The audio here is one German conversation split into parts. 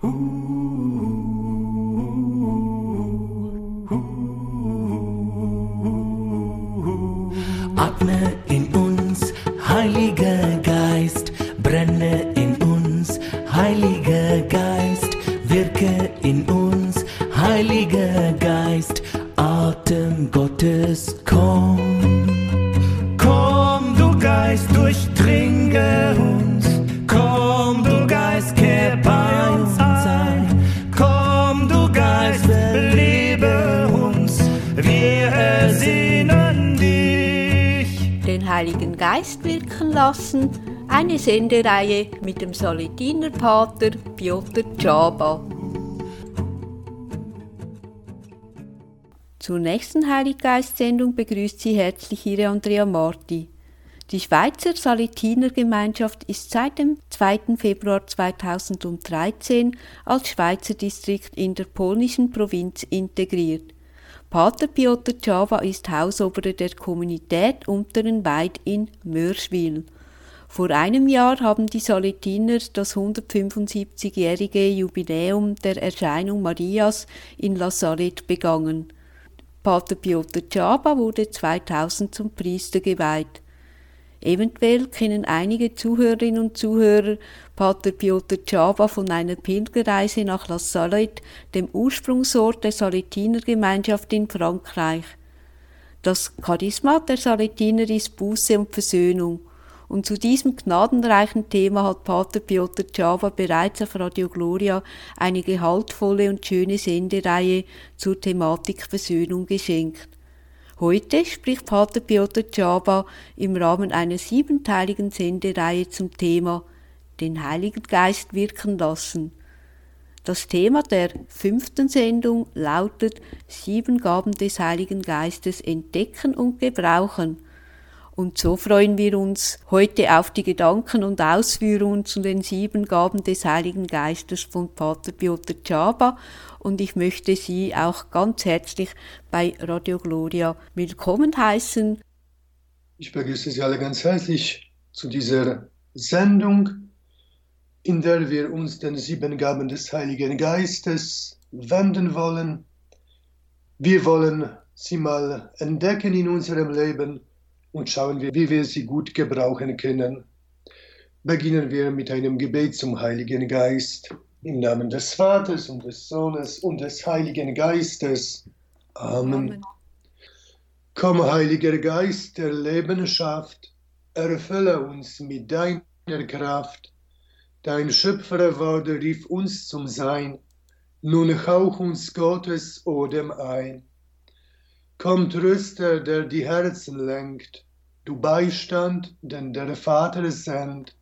Atme in uns, Heiliger Geist, brenne in uns, Heiliger Geist, wirke in uns, Heiliger Geist, Atem Gottes, komm. Komm, du Geist, durchdringe uns, komm, du Geist, kehr bei uns ein, komm, du Geist, belebe uns, wir ersehnen dich. Den Heiligen Geist wirken lassen, eine Sendereihe mit dem Saletinerpater Piotr Czaba. Zur nächsten Heiliggeist-Sendung begrüßt Sie herzlich Ihre Andrea Marti. Die Schweizer Saletinergemeinschaft ist seit dem 2. Februar 2013 als Schweizer Distrikt in der polnischen Provinz integriert. Pater Piotr Czaba ist Hausoberer der Kommunität Unterenweid in Mörschwil. Vor einem Jahr haben die Saletiner das 175-jährige Jubiläum der Erscheinung Marias in La Salette begangen. Pater Piotr Czaba wurde 2000 zum Priester geweiht. Eventuell kennen einige Zuhörerinnen und Zuhörer Pater Piotr Czaba von einer Pilgerreise nach La Salette, dem Ursprungsort der Saletinergemeinschaft in Frankreich. Das Charisma der Saletiner ist Buße und Versöhnung. Und zu diesem gnadenreichen Thema hat Pater Piotr Czaba bereits auf Radio Gloria eine gehaltvolle und schöne Sendereihe zur Thematik Versöhnung geschenkt. Heute spricht Pater Piotr Czaba im Rahmen einer 7-teiligen Sendereihe zum Thema den Heiligen Geist wirken lassen. Das Thema der 5. Sendung lautet 7 Gaben des Heiligen Geistes entdecken und gebrauchen. Und so freuen wir uns heute auf die Gedanken und Ausführungen zu den 7 Gaben des Heiligen Geistes von Pater Piotr Czaba. Und ich möchte Sie auch ganz herzlich bei Radio Gloria willkommen heißen. Ich begrüße Sie alle ganz herzlich zu dieser Sendung, in der wir uns den 7 Gaben des Heiligen Geistes wenden wollen. Wir wollen sie mal entdecken in unserem Leben und schauen wir, wie wir sie gut gebrauchen können. Beginnen wir mit einem Gebet zum Heiligen Geist. Im Namen des Vaters und des Sohnes und des Heiligen Geistes. Amen. Amen. Komm, Heiliger Geist der Leben schafft, erfülle uns mit deiner Kraft. Dein Schöpferwort rief uns zum Sein, nun hauch uns Gottes Odem ein. Komm, Tröster, der die Herzen lenkt, du Beistand, den der Vater sendet.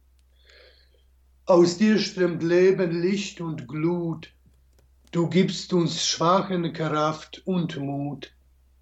Aus dir strömt Leben, Licht und Glut, du gibst uns Schwachen Kraft und Mut.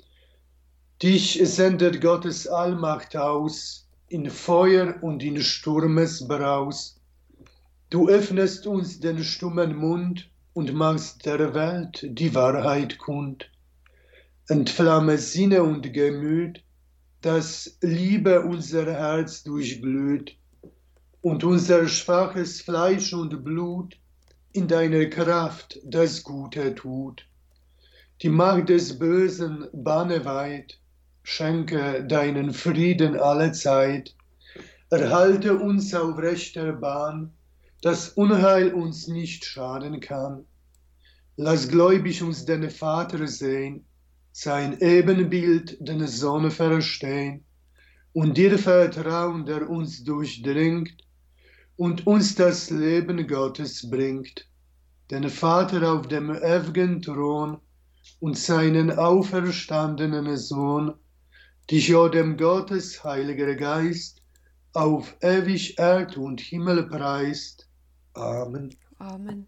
Dich sendet Gottes Allmacht aus, in Feuer und in Sturmesbraus. Du öffnest uns den stummen Mund und machst der Welt die Wahrheit kund. Entflamme Sinne und Gemüt, dass Liebe unser Herz durchglüht und unser schwaches Fleisch und Blut in deiner Kraft das Gute tut. Die Macht des Bösen banne weit, schenke deinen Frieden allezeit, erhalte uns auf rechter Bahn, dass Unheil uns nicht schaden kann. Lass gläubig uns den Vater sehen, sein Ebenbild, den Sohn verstehen und dir vertrauen, der uns durchdringt und uns das Leben Gottes bringt, den Vater auf dem ewigen Thron und seinen auferstandenen Sohn, dich o dem Gottes Heiliger Geist auf ewig Erd und Himmel preist. Amen. Amen.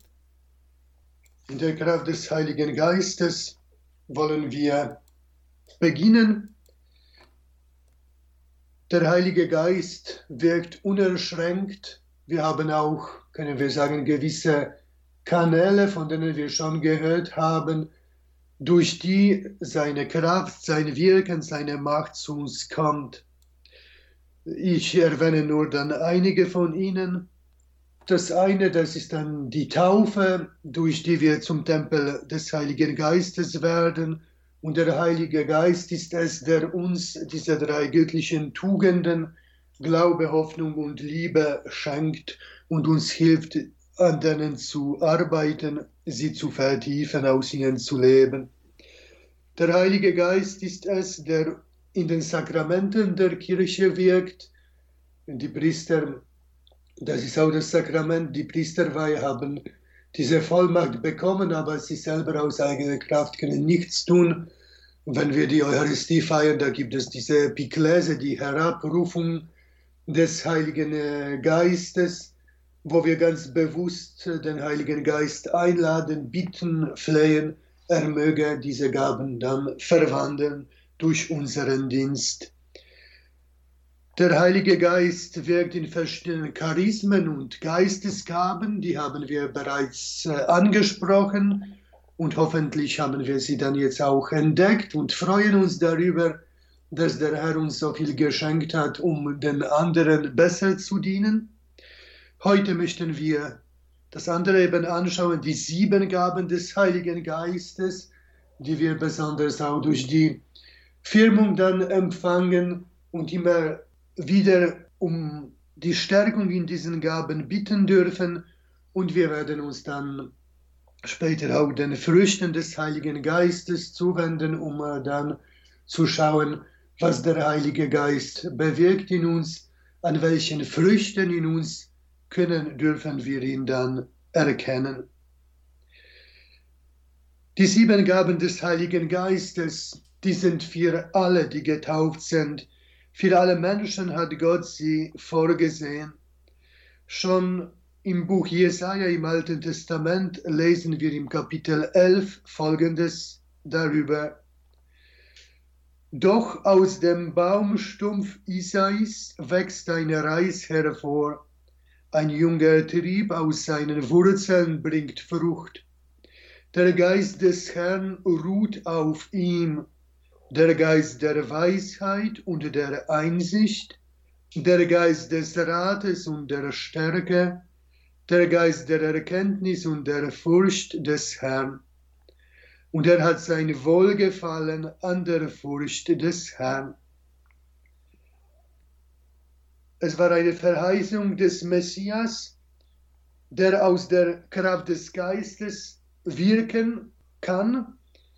In der Kraft des Heiligen Geistes wollen wir beginnen. Der Heilige Geist wirkt unerschränkt. Wir haben auch, können wir sagen, gewisse Kanäle, von denen wir schon gehört haben, durch die seine Kraft, sein Wirken, seine Macht zu uns kommt. Ich erwähne nur dann einige von ihnen. Das eine, das ist dann die Taufe, durch die wir zum Tempel des Heiligen Geistes werden. Und der Heilige Geist ist es, der uns diese drei göttlichen Tugenden, Glaube, Hoffnung und Liebe schenkt und uns hilft, an denen zu arbeiten, sie zu vertiefen, aus ihnen zu leben. Der Heilige Geist ist es, der in den Sakramenten der Kirche wirkt. Die Priester, das ist auch das Sakrament, die Priesterweihe haben diese Vollmacht bekommen, aber sie selber aus eigener Kraft können nichts tun. Und wenn wir die Eucharistie feiern, da gibt es diese Epiklese, die Herabrufung des Heiligen Geistes, wo wir ganz bewusst den Heiligen Geist einladen, bitten, flehen, er möge diese Gaben dann verwandeln durch unseren Dienst. Der Heilige Geist wirkt in verschiedenen Charismen und Geistesgaben, die haben wir bereits angesprochen und hoffentlich haben wir sie dann jetzt auch entdeckt und freuen uns darüber, dass der Herr uns so viel geschenkt hat, um den anderen besser zu dienen. Heute möchten wir das andere eben anschauen, die 7 Gaben des Heiligen Geistes, die wir besonders auch durch die Firmung dann empfangen und immer wieder um die Stärkung in diesen Gaben bitten dürfen. Und wir werden uns dann später auch den Früchten des Heiligen Geistes zuwenden, um dann zu schauen, was der Heilige Geist bewirkt in uns, an welchen Früchten in uns dürfen wir ihn dann erkennen. Die 7 Gaben des Heiligen Geistes, die sind für alle, die getauft sind. Für alle Menschen hat Gott sie vorgesehen. Schon im Buch Jesaja im Alten Testament lesen wir im Kapitel 11 Folgendes darüber. Doch aus dem Baumstumpf Isais wächst ein Reis hervor. Ein junger Trieb aus seinen Wurzeln bringt Frucht. Der Geist des Herrn ruht auf ihm, der Geist der Weisheit und der Einsicht, der Geist des Rates und der Stärke, der Geist der Erkenntnis und der Furcht des Herrn. Und er hat sein Wohlgefallen an der Furcht des Herrn. Es war eine Verheißung des Messias, der aus der Kraft des Geistes wirken kann,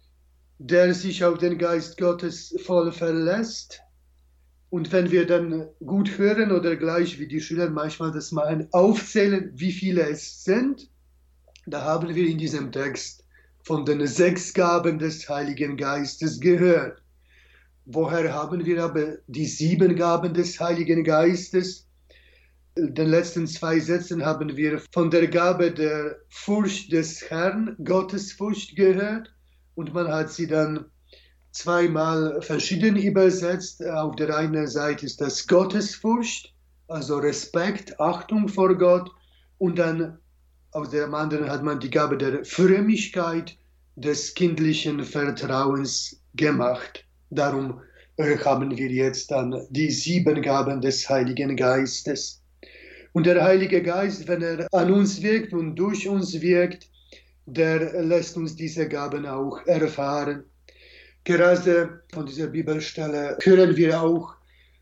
der sich auf den Geist Gottes voll verlässt. Und wenn wir dann gut hören oder gleich wie die Schüler manchmal das machen, aufzählen, wie viele es sind, da haben wir in diesem Text von den 6 Gaben des Heiligen Geistes gehört. Woher haben wir aber die 7 Gaben des Heiligen Geistes? In den letzten 2 Sätzen haben wir von der Gabe der Furcht des Herrn, Gottesfurcht, gehört. Und man hat sie dann zweimal verschieden übersetzt. Auf der einen Seite ist das Gottesfurcht, also Respekt, Achtung vor Gott. Und dann auf der anderen hat man die Gabe der Frömmigkeit, des kindlichen Vertrauens gemacht. Darum haben wir jetzt dann die 7 Gaben des Heiligen Geistes. Und der Heilige Geist, wenn er an uns wirkt und durch uns wirkt, der lässt uns diese Gaben auch erfahren. Gerade von dieser Bibelstelle hören wir auch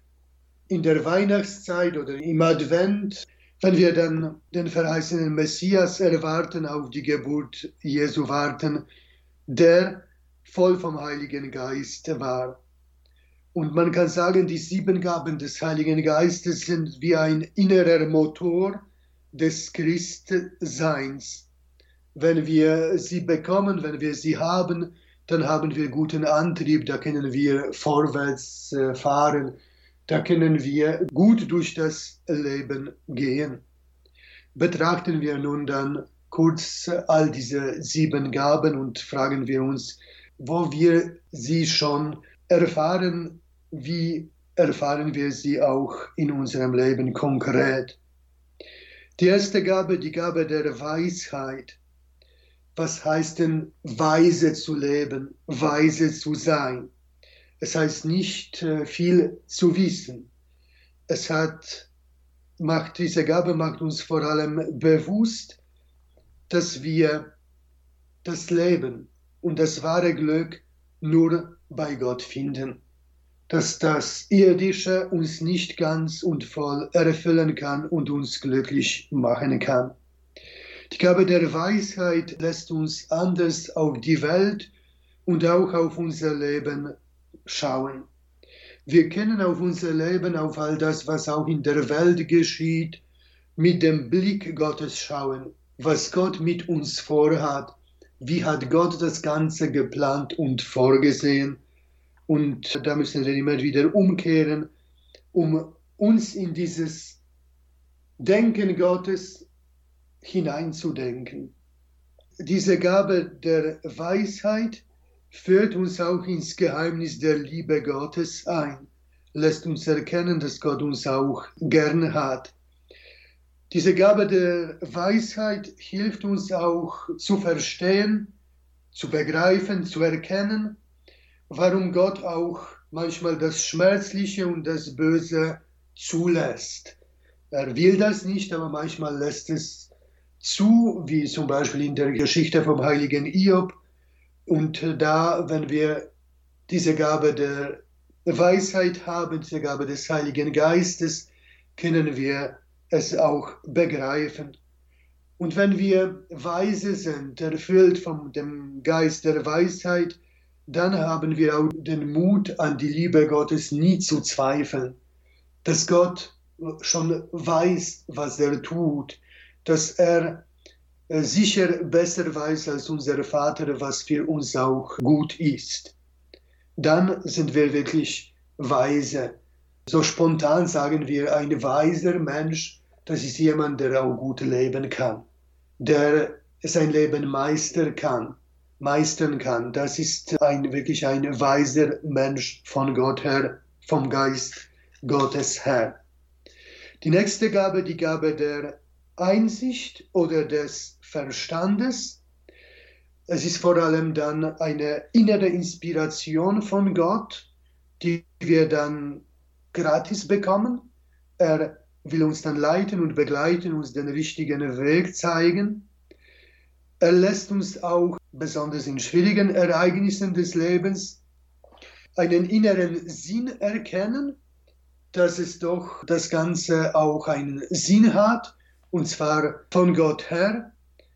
in der Weihnachtszeit oder im Advent, wenn wir dann den verheißenen Messias erwarten, auf die Geburt Jesu warten, der voll vom Heiligen Geist war. Und man kann sagen, die 7 Gaben des Heiligen Geistes sind wie ein innerer Motor des Christseins. Wenn wir sie bekommen, wenn wir sie haben, dann haben wir guten Antrieb, da können wir vorwärts fahren, da können wir gut durch das Leben gehen. Betrachten wir nun dann kurz all diese 7 Gaben und fragen wir uns, wo wir sie schon erfahren, wie erfahren wir sie auch in unserem Leben konkret. Die erste Gabe, die Gabe der Weisheit. Was heißt denn, weise zu leben, weise zu sein? Es heißt nicht viel zu wissen. Es hat diese Gabe macht uns vor allem bewusst, dass wir das Leben und das wahre Glück nur bei Gott finden, dass das Irdische uns nicht ganz und voll erfüllen kann und uns glücklich machen kann. Die Gabe der Weisheit lässt uns anders auf die Welt und auch auf unser Leben schauen. Wir können auf unser Leben, auf all das, was auch in der Welt geschieht, mit dem Blick Gottes schauen, was Gott mit uns vorhat, wie hat Gott das Ganze geplant und vorgesehen. Und da müssen wir immer wieder umkehren, um uns in dieses Denken Gottes hineinzudenken. Diese Gabe der Weisheit führt uns auch ins Geheimnis der Liebe Gottes ein, lässt uns erkennen, dass Gott uns auch gern hat. Diese Gabe der Weisheit hilft uns auch zu verstehen, zu begreifen, zu erkennen, warum Gott auch manchmal das Schmerzliche und das Böse zulässt. Er will das nicht, aber manchmal lässt es zu, wie zum Beispiel in der Geschichte vom heiligen Hiob. Und da, wenn wir diese Gabe der Weisheit haben, diese Gabe des Heiligen Geistes, können wir es auch begreifen. Und wenn wir weise sind, erfüllt von dem Geist der Weisheit, dann haben wir auch den Mut, an die Liebe Gottes nie zu zweifeln, dass Gott schon weiß, was er tut, dass er sicher besser weiß als unser Vater, was für uns auch gut ist. Dann sind wir wirklich weise. So spontan sagen wir, ein weiser Mensch, das ist jemand, der auch gut leben kann, der sein Leben meistern kann. Das ist wirklich ein weiser Mensch von Gott her, vom Geist Gottes her. Die nächste Gabe, die Gabe der Einsicht oder des Verstandes. Es ist vor allem dann eine innere Inspiration von Gott, die wir dann gratis bekommen. Er will uns dann leiten und begleiten, uns den richtigen Weg zeigen. Er lässt uns auch, besonders in schwierigen Ereignissen des Lebens, einen inneren Sinn erkennen, dass es doch das Ganze auch einen Sinn hat, und zwar von Gott her.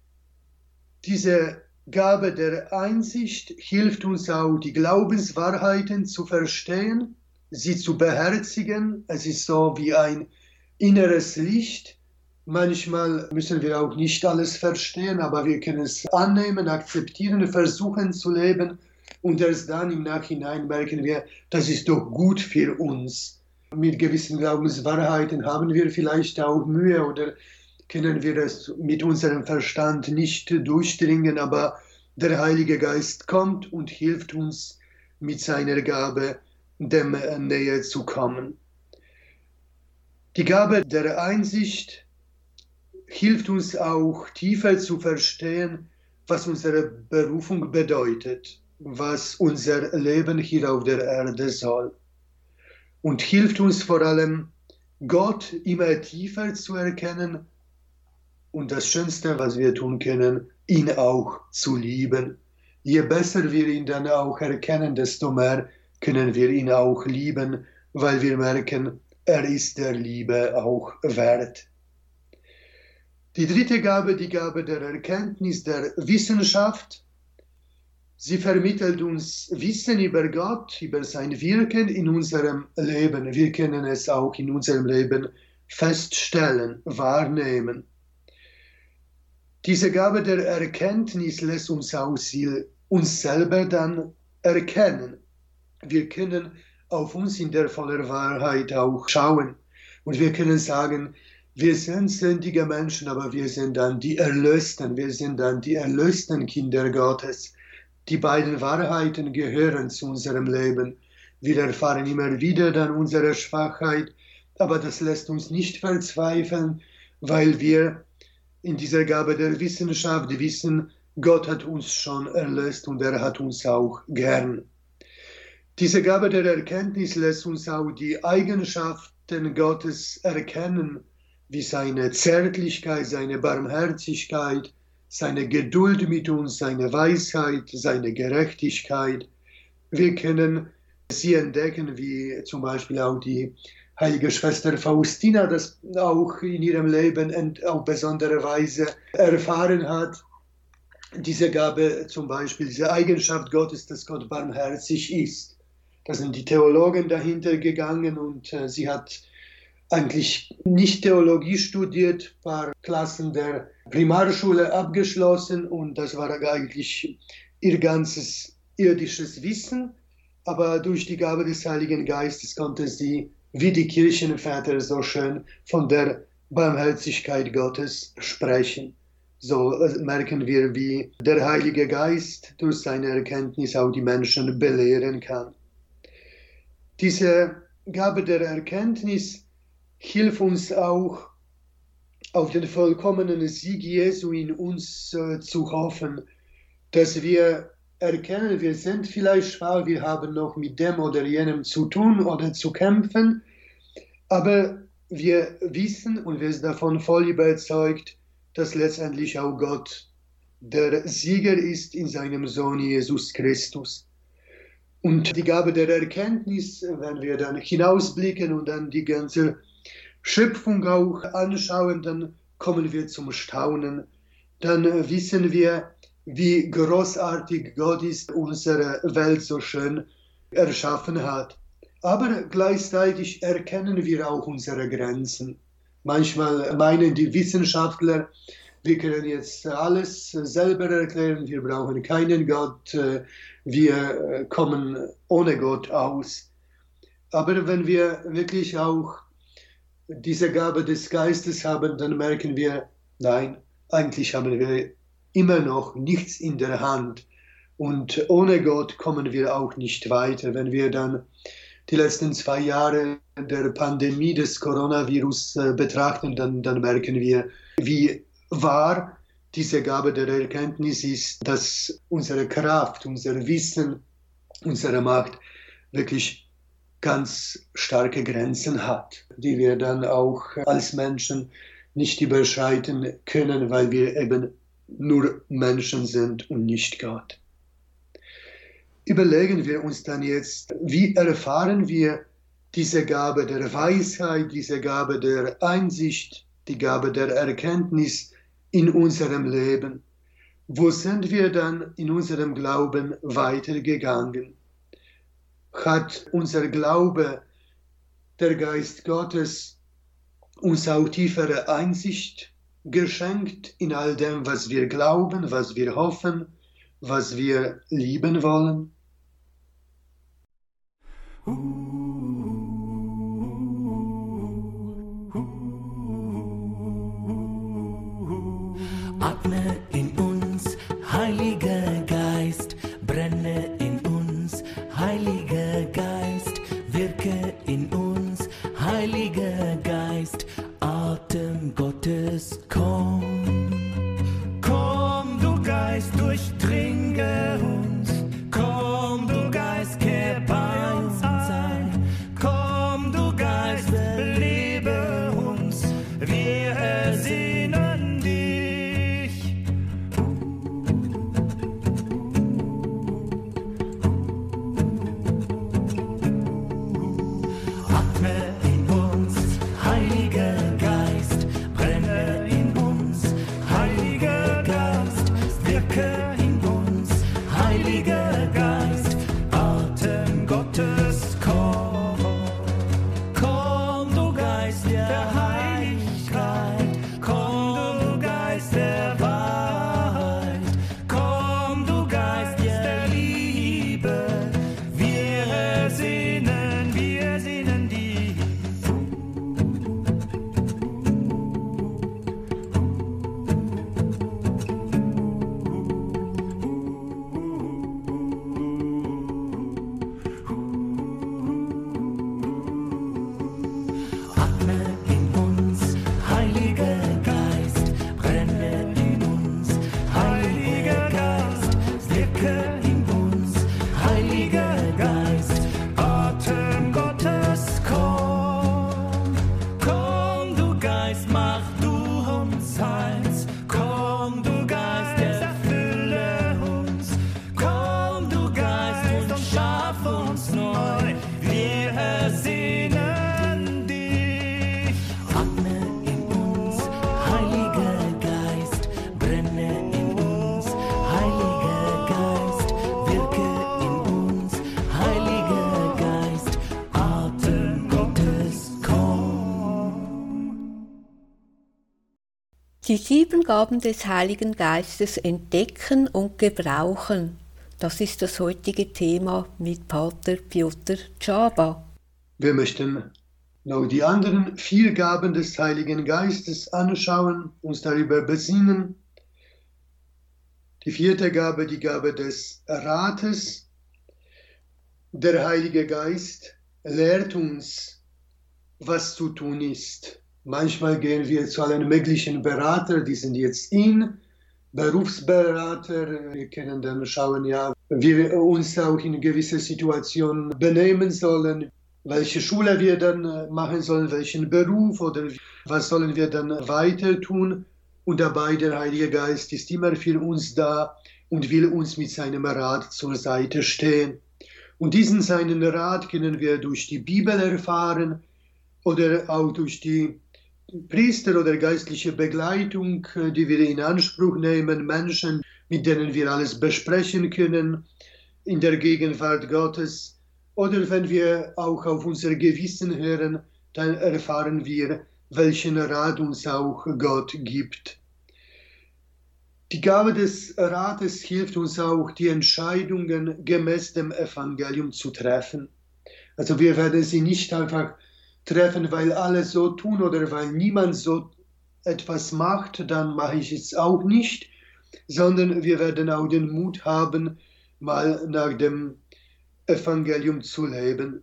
Diese Gabe der Einsicht hilft uns auch, die Glaubenswahrheiten zu verstehen, sie zu beherzigen. Es ist so wie ein inneres Licht. Manchmal müssen wir auch nicht alles verstehen, aber wir können es annehmen, akzeptieren, versuchen zu leben und erst dann im Nachhinein merken wir, das ist doch gut für uns. Mit gewissen Glaubenswahrheiten haben wir vielleicht auch Mühe oder können wir es mit unserem Verstand nicht durchdringen, aber der Heilige Geist kommt und hilft uns mit seiner Gabe, dem näher zu kommen. Die Gabe der Einsicht hilft uns auch tiefer zu verstehen, was unsere Berufung bedeutet, was unser Leben hier auf der Erde soll. Und hilft uns vor allem, Gott immer tiefer zu erkennen und das Schönste, was wir tun können, ihn auch zu lieben. Je besser wir ihn dann auch erkennen, desto mehr können wir ihn auch lieben, weil wir merken, er ist der Liebe auch wert. Die dritte Gabe, die Gabe der Erkenntnis, der Wissenschaft. Sie vermittelt uns Wissen über Gott, über sein Wirken in unserem Leben. Wir können es auch in unserem Leben feststellen, wahrnehmen. Diese Gabe der Erkenntnis lässt uns auch uns selber dann erkennen. Wir können auf uns in der vollen Wahrheit auch schauen und wir können sagen, wir sind sündige Menschen, aber wir sind dann die Erlösten, Kinder Gottes. Die beiden Wahrheiten gehören zu unserem Leben. Wir erfahren immer wieder dann unsere Schwachheit, aber das lässt uns nicht verzweifeln, weil wir in dieser Gabe der Wissenschaft wissen, Gott hat uns schon erlöst und er hat uns auch gern. Diese Gabe der Erkenntnis lässt uns auch die Eigenschaften Gottes erkennen, wie seine Zärtlichkeit, seine Barmherzigkeit, seine Geduld mit uns, seine Weisheit, seine Gerechtigkeit. Wir können sie entdecken, wie zum Beispiel auch die heilige Schwester Faustina das auch in ihrem Leben auf besondere Weise erfahren hat. Diese Gabe zum Beispiel, diese Eigenschaft Gottes, dass Gott barmherzig ist. Da sind die Theologen dahinter gegangen und sie hat eigentlich nicht Theologie studiert, ein paar Klassen der Primarschule abgeschlossen und das war eigentlich ihr ganzes irdisches Wissen. Aber durch die Gabe des Heiligen Geistes konnte sie, wie die Kirchenväter so schön, von der Barmherzigkeit Gottes sprechen. So merken wir, wie der Heilige Geist durch seine Erkenntnis auch die Menschen belehren kann. Diese Gabe der Erkenntnis hilft uns auch, auf den vollkommenen Sieg Jesu in uns zu hoffen, dass wir erkennen, wir sind vielleicht schwach, wir haben noch mit dem oder jenem zu tun oder zu kämpfen, aber wir wissen und wir sind davon voll überzeugt, dass letztendlich auch Gott der Sieger ist in seinem Sohn Jesus Christus. Und die Gabe der Erkenntnis, wenn wir dann hinausblicken und dann die ganze Schöpfung auch anschauen, dann kommen wir zum Staunen. Dann wissen wir, wie großartig Gott ist, unsere Welt so schön erschaffen hat. Aber gleichzeitig erkennen wir auch unsere Grenzen. Manchmal meinen die Wissenschaftler, wir können jetzt alles selber erklären, wir brauchen keinen Gott, wir kommen ohne Gott aus. Aber wenn wir wirklich auch diese Gabe des Geistes haben, dann merken wir, nein, eigentlich haben wir immer noch nichts in der Hand. Und ohne Gott kommen wir auch nicht weiter. Wenn wir dann die letzten 2 Jahre der Pandemie des Coronavirus betrachten, dann merken wir, wie wahr diese Gabe der Erkenntnis ist, dass unsere Kraft, unser Wissen, unsere Macht wirklich ganz starke Grenzen hat, die wir dann auch als Menschen nicht überschreiten können, weil wir eben nur Menschen sind und nicht Gott. Überlegen wir uns dann jetzt, wie erfahren wir diese Gabe der Weisheit, diese Gabe der Einsicht, die Gabe der Erkenntnis in unserem Leben? Wo sind wir dann in unserem Glauben weitergegangen? Hat unser Glaube, der Geist Gottes, uns auch tiefere Einsicht geschenkt in all dem, was wir glauben, was wir hoffen, was wir lieben wollen? Atme in uns, Heiliger Geist, brenne in uns, Heiliger Geist, wirke in uns, Heiliger Geist, Atem Gottes, komm. Komm, du Geist, durchdringe uns, komm, du Geist, kehr bei uns ein, komm, du Geist, belebe uns, wir ersehnen dich. Atme in uns, Heiliger Geist, brenne in uns, Heiliger Geist, wirke in uns, Heiliger Die 7 Gaben des Heiligen Geistes entdecken und gebrauchen. Das ist das heutige Thema mit Pater Piotr Czaba. Wir möchten noch die anderen 4 Gaben des Heiligen Geistes anschauen, uns darüber besinnen. Die 4. Gabe, die Gabe des Rates. Der Heilige Geist lehrt uns, was zu tun ist. Manchmal gehen wir zu allen möglichen Beratern, die sind jetzt Berufsberater. Wir können dann schauen, wie wir uns auch in gewissen Situationen benehmen sollen, welche Schule wir dann machen sollen, welchen Beruf oder was sollen wir dann weiter tun. Und dabei der Heilige Geist ist immer für uns da und will uns mit seinem Rat zur Seite stehen. Und diesen seinen Rat können wir durch die Bibel erfahren oder auch durch die Priester oder geistliche Begleitung, die wir in Anspruch nehmen, Menschen, mit denen wir alles besprechen können in der Gegenwart Gottes. Oder wenn wir auch auf unser Gewissen hören, dann erfahren wir, welchen Rat uns auch Gott gibt. Die Gabe des Rates hilft uns auch, die Entscheidungen gemäß dem Evangelium zu treffen. Also wir werden sie nicht einfach treffen, weil alle so tun oder weil niemand so etwas macht, dann mache ich es auch nicht, sondern wir werden auch den Mut haben, mal nach dem Evangelium zu leben.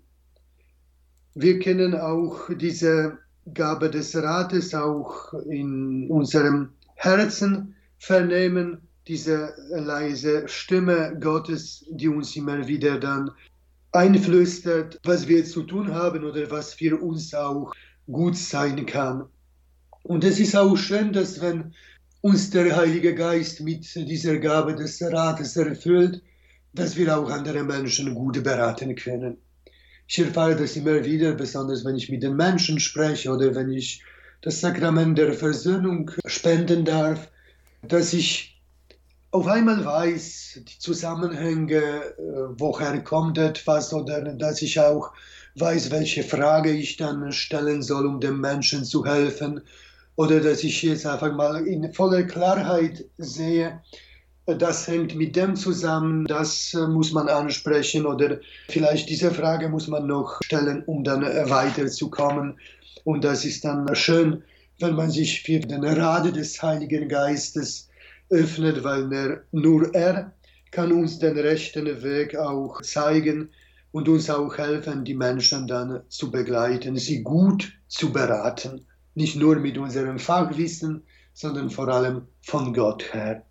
Wir können auch diese Gabe des Rates auch in unserem Herzen vernehmen, diese leise Stimme Gottes, die uns immer wieder dann einflüstert, was wir zu tun haben oder was für uns auch gut sein kann. Und es ist auch schön, dass wenn uns der Heilige Geist mit dieser Gabe des Rates erfüllt, dass wir auch andere Menschen gut beraten können. Ich erfahre das immer wieder, besonders wenn ich mit den Menschen spreche oder wenn ich das Sakrament der Versöhnung spenden darf, dass ich auf einmal weiß, die Zusammenhänge, woher kommt etwas, oder dass ich auch weiß, welche Frage ich dann stellen soll, um dem Menschen zu helfen, oder dass ich jetzt einfach mal in voller Klarheit sehe, das hängt mit dem zusammen, das muss man ansprechen, oder vielleicht diese Frage muss man noch stellen, um dann weiterzukommen. Und das ist dann schön, wenn man sich für den Rat des Heiligen Geistes öffnet, weil nur er kann uns den rechten Weg auch zeigen und uns auch helfen, die Menschen dann zu begleiten, sie gut zu beraten. Nicht nur mit unserem Fachwissen, sondern vor allem von Gott her.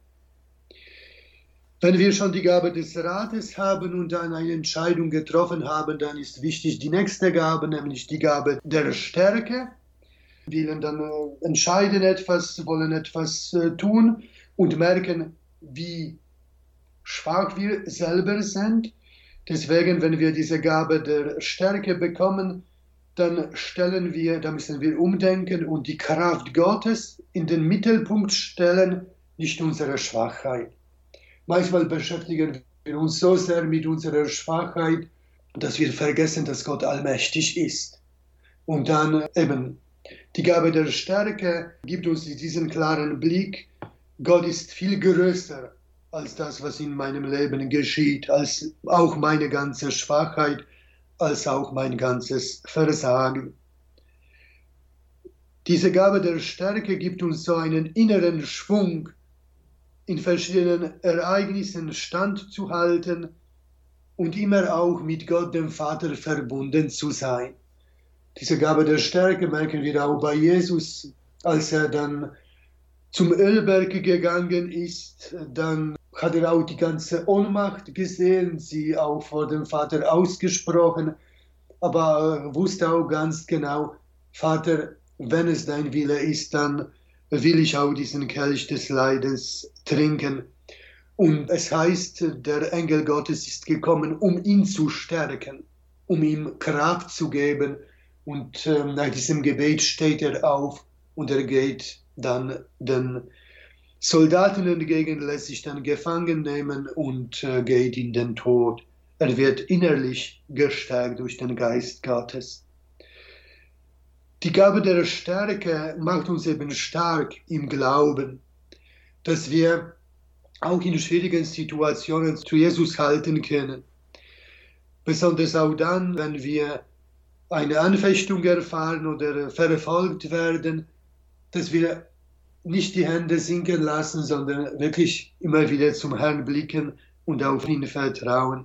Wenn wir schon die Gabe des Rates haben und dann eine Entscheidung getroffen haben, dann ist wichtig die nächste Gabe, nämlich die Gabe der Stärke. Wir wollen dann entscheiden etwas, wollen etwas tun und merken, wie schwach wir selber sind. Deswegen, wenn wir diese Gabe der Stärke bekommen, dann müssen wir umdenken und die Kraft Gottes in den Mittelpunkt stellen, nicht unsere Schwachheit. Manchmal beschäftigen wir uns so sehr mit unserer Schwachheit, dass wir vergessen, dass Gott allmächtig ist. Und dann eben die Gabe der Stärke gibt uns diesen klaren Blick, Gott ist viel größer als das, was in meinem Leben geschieht, als auch meine ganze Schwachheit, als auch mein ganzes Versagen. Diese Gabe der Stärke gibt uns so einen inneren Schwung, in verschiedenen Ereignissen standzuhalten und immer auch mit Gott, dem Vater, verbunden zu sein. Diese Gabe der Stärke merken wir auch bei Jesus, als er dann zum Ölberg gegangen ist, dann hat er auch die ganze Ohnmacht gesehen, sie auch vor dem Vater ausgesprochen, aber er wusste auch ganz genau, Vater, wenn es dein Wille ist, dann will ich auch diesen Kelch des Leidens trinken. Und es heißt, der Engel Gottes ist gekommen, um ihn zu stärken, um ihm Kraft zu geben. Und nach diesem Gebet steht er auf und er geht dann den Soldaten entgegen, lässt sich dann gefangen nehmen und geht in den Tod. Er wird innerlich gestärkt durch den Geist Gottes. Die Gabe der Stärke macht uns eben stark im Glauben, dass wir auch in schwierigen Situationen zu Jesus halten können. Besonders auch dann, wenn wir eine Anfechtung erfahren oder verfolgt werden, dass wir nicht die Hände sinken lassen, sondern wirklich immer wieder zum Herrn blicken und auf ihn vertrauen.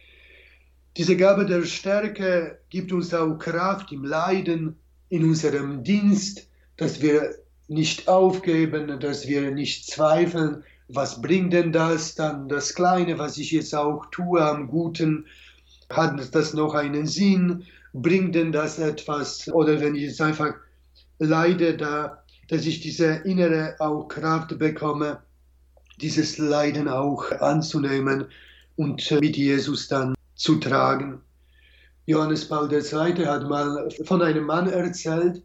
Diese Gabe der Stärke gibt uns auch Kraft im Leiden, in unserem Dienst, dass wir nicht aufgeben, dass wir nicht zweifeln, was bringt denn das, dann das Kleine, was ich jetzt auch tue am Guten, hat das noch einen Sinn, bringt denn das etwas, oder wenn ich jetzt einfach leide, dass ich diese innere auch Kraft bekomme, dieses Leiden auch anzunehmen und mit Jesus dann zu tragen. Johannes Paul II. Hat mal von einem Mann erzählt,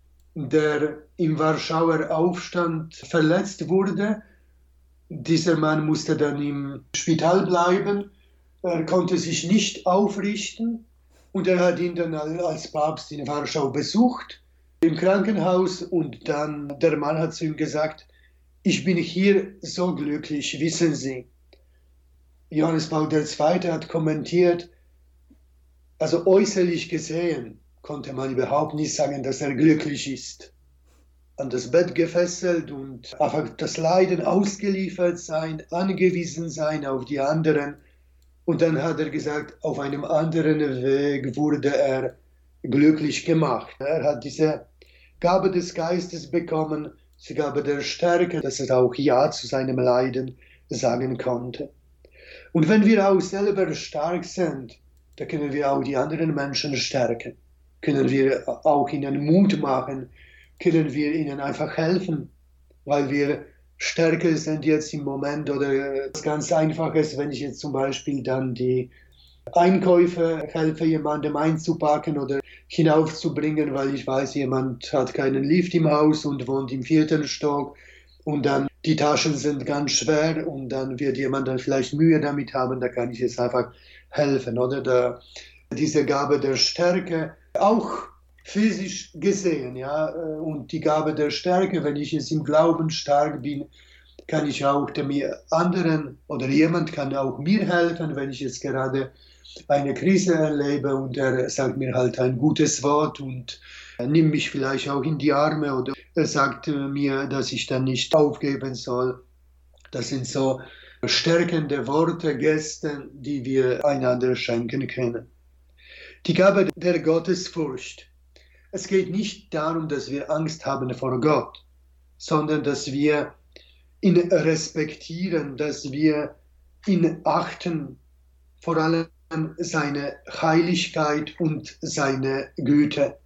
der im Warschauer Aufstand verletzt wurde. Dieser Mann musste dann im Spital bleiben. Er konnte sich nicht aufrichten und er hat ihn dann als Papst in Warschau besucht, im Krankenhaus, und dann der Mann hat zu ihm gesagt, ich bin hier so glücklich, wissen Sie. Johannes Paul II. Hat kommentiert, also äußerlich gesehen konnte man überhaupt nicht sagen, dass er glücklich ist. An das Bett gefesselt und einfach das Leiden ausgeliefert sein, angewiesen sein auf die anderen. Und dann hat er gesagt, auf einem anderen Weg wurde er glücklich gemacht. Er hat diese Gabe des Geistes bekommen, die Gabe der Stärke, dass er auch Ja zu seinem Leiden sagen konnte. Und wenn wir auch selber stark sind, da können wir auch die anderen Menschen stärken. Können wir auch ihnen Mut machen, können wir ihnen einfach helfen, weil wir stärker sind jetzt im Moment, oder ganz Einfaches, wenn ich jetzt zum Beispiel dann die Einkäufe helfe, jemandem einzupacken oder hinaufzubringen, weil ich weiß, jemand hat keinen Lift im Haus und wohnt im 4. Stock und dann die Taschen sind ganz schwer und dann wird jemand dann vielleicht Mühe damit haben, da kann ich jetzt einfach helfen, oder? Diese Gabe der Stärke, auch physisch gesehen, ja, und die Gabe der Stärke, wenn ich jetzt im Glauben stark bin, kann ich auch dem anderen oder jemand kann auch mir helfen, wenn ich jetzt gerade eine Krise erlebe und er sagt mir halt ein gutes Wort und nimmt mich vielleicht auch in die Arme oder er sagt mir, dass ich dann nicht aufgeben soll. Das sind so stärkende Worte, Gesten, die wir einander schenken können. Die Gabe der Gottesfurcht. Es geht nicht darum, dass wir Angst haben vor Gott, sondern dass wir ihn respektieren, dass wir ihn achten, vor allem seine Heiligkeit und seine Güte.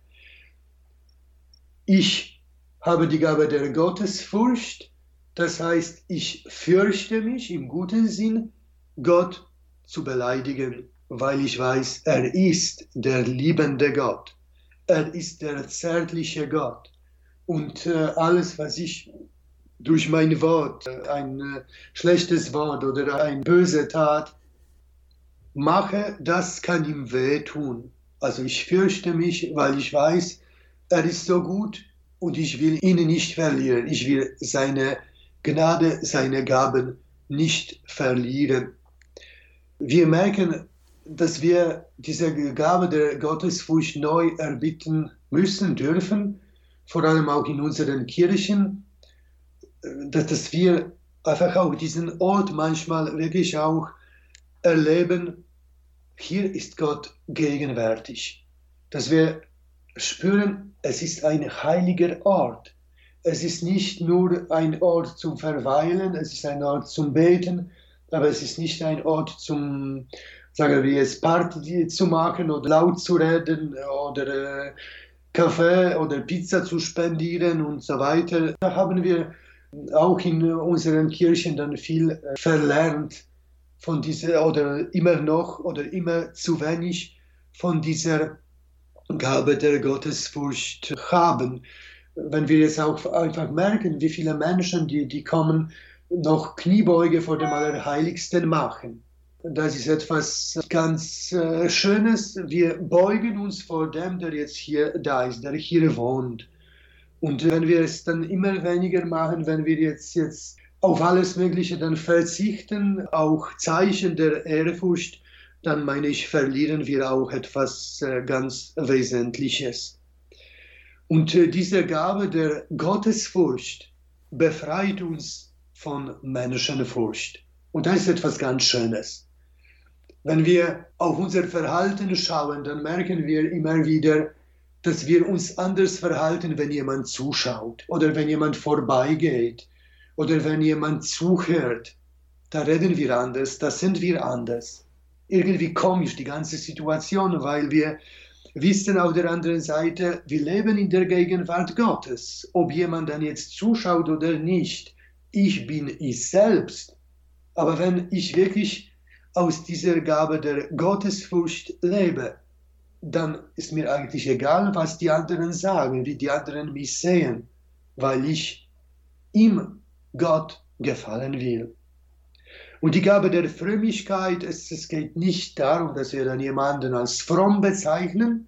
Ich habe die Gabe der Gottesfurcht, das heißt, ich fürchte mich im guten Sinn, Gott zu beleidigen, weil ich weiß, er ist der liebende Gott. Er ist der zärtliche Gott. Und alles, was ich durch mein Wort, ein schlechtes Wort oder eine böse Tat mache, das kann ihm wehtun. Also ich fürchte mich, weil ich weiß, er ist so gut und ich will ihn nicht verlieren. Ich will seine Gnade, seine Gaben nicht verlieren. Wir merken, dass wir diese Gabe der Gottesfurcht neu erbitten müssen, dürfen, vor allem auch in unseren Kirchen, dass wir einfach auch diesen Ort manchmal wirklich auch erleben, hier ist Gott gegenwärtig. Dass wir spüren, es ist ein heiliger Ort. Es ist nicht nur ein Ort zum Verweilen, es ist ein Ort zum Beten, aber es ist nicht ein Ort zum, sagen wir jetzt, Party zu machen oder laut zu reden oder Kaffee oder Pizza zu spendieren und so weiter. Da haben wir auch in unseren Kirchen dann viel verlernt von dieser, oder immer noch oder immer zu wenig von dieser Gabe der Gottesfurcht haben. Wenn wir jetzt auch einfach merken, wie viele Menschen, die kommen, noch Kniebeuge vor dem Allerheiligsten machen. Das ist etwas ganz Schönes. Wir beugen uns vor dem, der jetzt hier da ist, der hier wohnt. Und wenn wir es dann immer weniger machen, wenn wir jetzt auf alles Mögliche dann verzichten, auch Zeichen der Ehrfurcht, dann meine ich, verlieren wir auch etwas ganz Wesentliches. Und diese Gabe der Gottesfurcht befreit uns von Menschenfurcht. Und das ist etwas ganz Schönes. Wenn wir auf unser Verhalten schauen, dann merken wir immer wieder, dass wir uns anders verhalten, wenn jemand zuschaut oder wenn jemand vorbeigeht oder wenn jemand zuhört. Da reden wir anders, da sind wir anders. Irgendwie komisch, die ganze Situation, weil wir wissen auf der anderen Seite, wir leben in der Gegenwart Gottes. Ob jemand dann jetzt zuschaut oder nicht, ich bin ich selbst. Aber wenn ich wirklich aus dieser Gabe der Gottesfurcht lebe, dann ist mir eigentlich egal, was die anderen sagen, wie die anderen mich sehen, weil ich ihm, Gott, gefallen will. Und die Gabe der Frömmigkeit, es geht nicht darum, dass wir dann jemanden als fromm bezeichnen.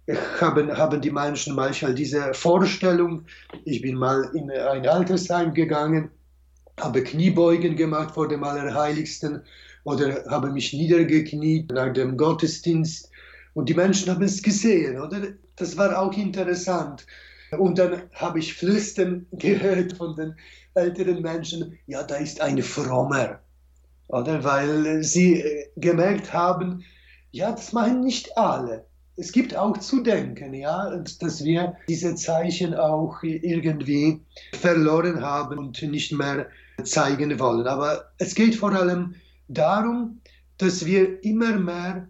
Haben die Menschen manchmal diese Vorstellung, ich bin mal in ein Altersheim gegangen, habe Kniebeugen gemacht vor dem Allerheiligsten oder habe mich niedergekniet nach dem Gottesdienst und die Menschen haben es gesehen, oder? Das war auch interessant. Und dann habe ich Flüstern gehört von den älteren Menschen, ja, da ist ein Frommer, oder? Weil sie gemerkt haben, ja, das machen nicht alle. Es gibt auch zu denken, ja, dass wir diese Zeichen auch irgendwie verloren haben und nicht mehr zeigen wollen. Aber es geht vor allem darum, dass wir immer mehr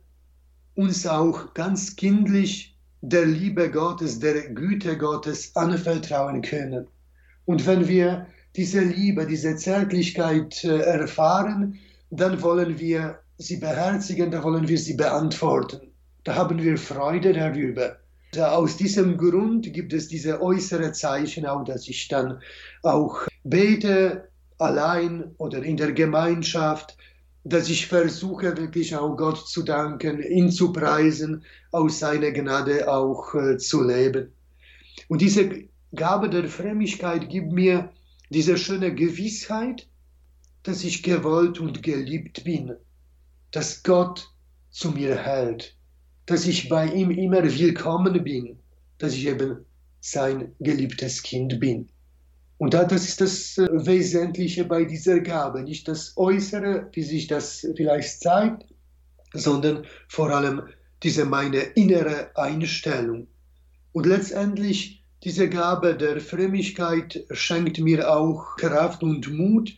uns auch ganz kindlich der Liebe Gottes, der Güte Gottes anvertrauen können. Und wenn wir diese Liebe, diese Zärtlichkeit erfahren, dann wollen wir sie beherzigen, dann wollen wir sie beantworten. Da haben wir Freude darüber. Aus diesem Grund gibt es diese äußere Zeichen auch, dass ich dann auch bete, allein oder in der Gemeinschaft, dass ich versuche wirklich auch Gott zu danken, ihn zu preisen, aus seiner Gnade auch zu leben. Und diese Gabe der Frömmigkeit gibt mir diese schöne Gewissheit, dass ich gewollt und geliebt bin, dass Gott zu mir hält, dass ich bei ihm immer willkommen bin, dass ich eben sein geliebtes Kind bin. Und das ist das Wesentliche bei dieser Gabe, nicht das Äußere, wie sich das vielleicht zeigt, sondern vor allem diese meine innere Einstellung. Und letztendlich diese Gabe der Frömmigkeit schenkt mir auch Kraft und Mut,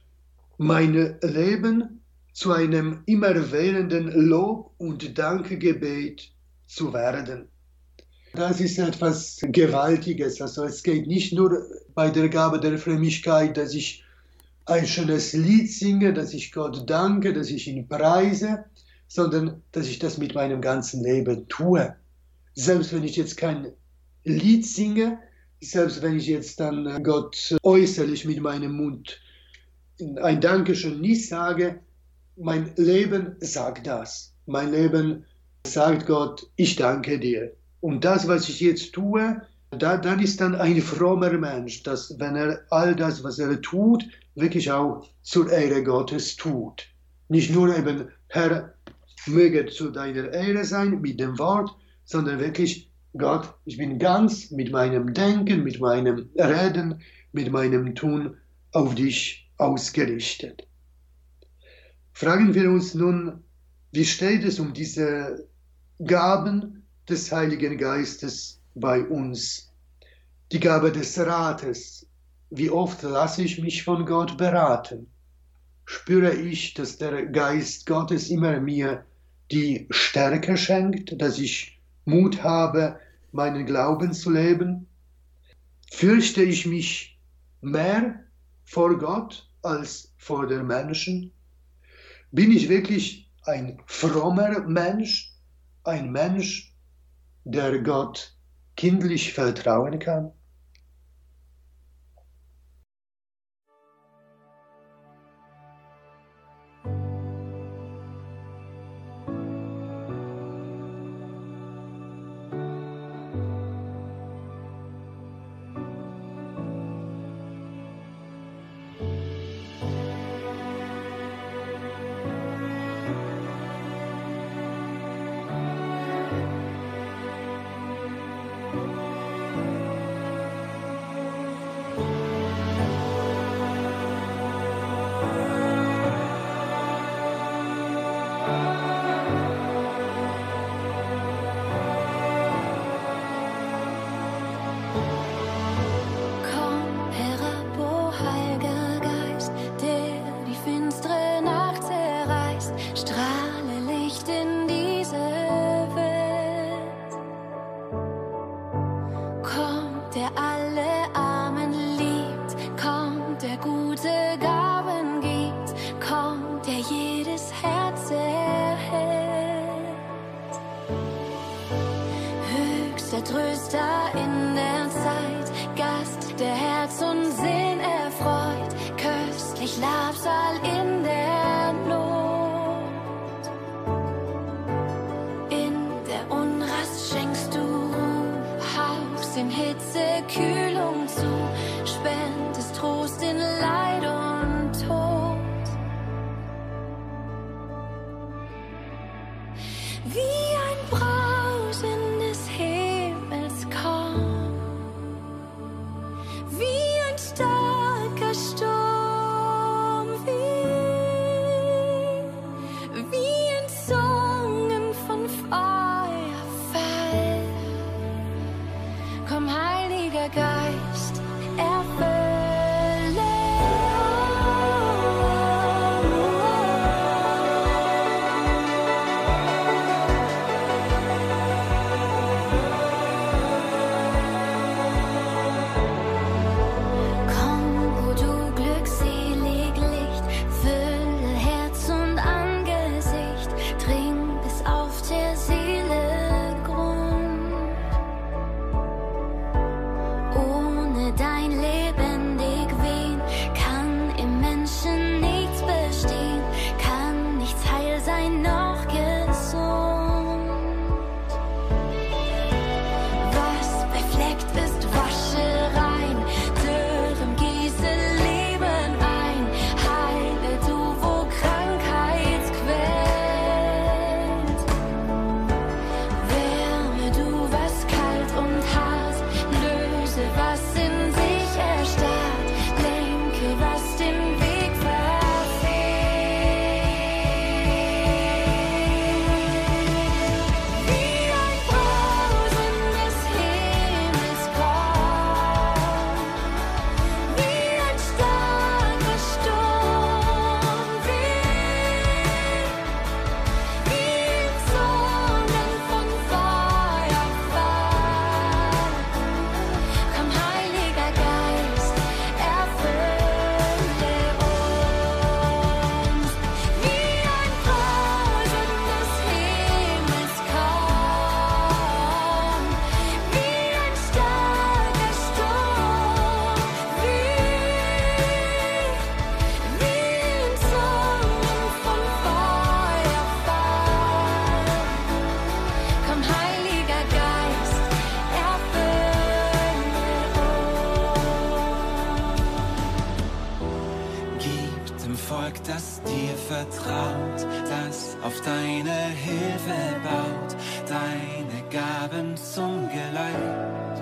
mein Leben zu einem immerwährenden Lob- und Dankgebet zu werden. Das ist etwas Gewaltiges. Also es geht nicht nur bei der Gabe der Frömmigkeit, dass ich ein schönes Lied singe, dass ich Gott danke, dass ich ihn preise, sondern dass ich das mit meinem ganzen Leben tue. Selbst wenn ich jetzt kein Lied singe, selbst wenn ich jetzt dann Gott äußerlich mit meinem Mund ein Dankeschön nicht sage, mein Leben sagt das. Mein Leben sagt Gott, ich danke dir. Und das, was ich jetzt tue, dann ist dann ein frommer Mensch, dass wenn er all das, was er tut, wirklich auch zur Ehre Gottes tut. Nicht nur eben, Herr, möge zu deiner Ehre sein mit dem Wort, sondern wirklich, Gott, ich bin ganz mit meinem Denken, mit meinem Reden, mit meinem Tun auf dich ausgerichtet. Fragen wir uns nun, wie steht es um diese Gaben des Heiligen Geistes bei uns? Die Gabe des Rates. Wie oft lasse ich mich von Gott beraten? Spüre ich, dass der Geist Gottes immer mir die Stärke schenkt, dass ich Mut habe, meinen Glauben zu leben? Fürchte ich mich mehr vor Gott als vor den Menschen? Bin ich wirklich ein frommer Mensch, ein Mensch, der Gott kindlich vertrauen kann? fügst in Hitze Kühlung zu, spendest Trost in Leid und Tod. Wie ein Brausen des Himmels komm, wie ein starker Sturm, wie in Zungen von Feuerfall. Komm, Heiliger Geist, erfülle Komm, o du glückselig Licht, fülle Herz und Angesicht, dring bis auf der Seele Grund. Ohne dein lebendig Wehen kann im Menschen nichts bestehen, kann nichts heil sein noch gesund. Was befleckt ist, wasche rein, Dürrem gieße Leben ein, heile du, wo Krankheit quält. Wärme du, was kalt und hart, löse, was in sich erstarrt, lenke, was den Weg verfehlt. Wie ein Brausen des Himmels komm, wie ein starker Sturm, wie in Zungen von Feuerfall. Komm, Heiliger Geist, erfülle uns. Wie ein Brausen des Himmels komm, wie ein starker Sturm, wie in Zungen von Feuerfall. Komm, Heiliger Geist, erfülle uns. Gib dem Volk, das dir vertraut, das auf deine Hilfe baut, deine Gaben zum Geleit.